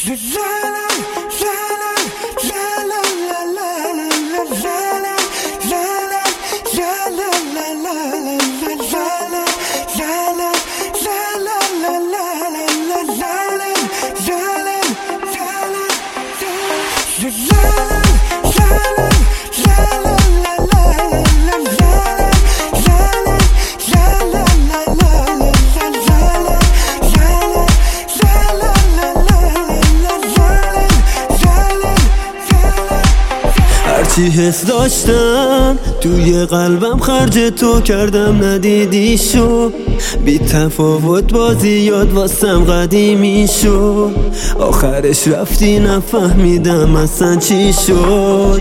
هرچی حس داشتم توی قلبم خرج تو کردم ندیدی شو بی تفاوت بازی یاد واسم قدیمی شو آخرش رفتی نفهمیدم اصلا چی شد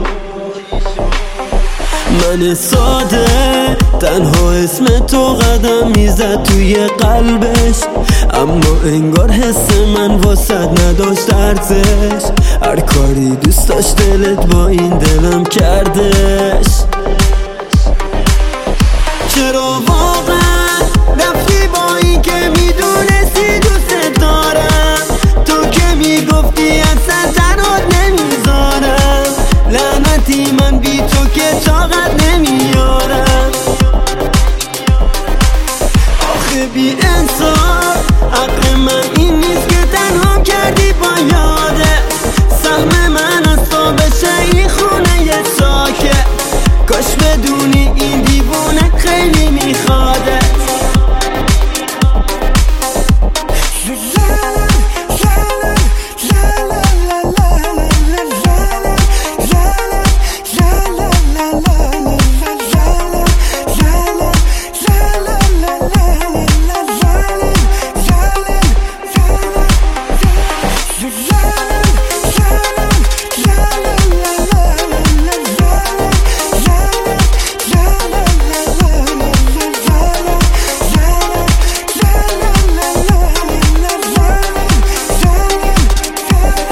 من ساده تنها اسم تو قدم میزد توی قلبش اما انگار حس من واسد نداشت ارزش هر کاری دوست داشت دلت با این دلم کردش چرا واقعا رفتی با این که میدونه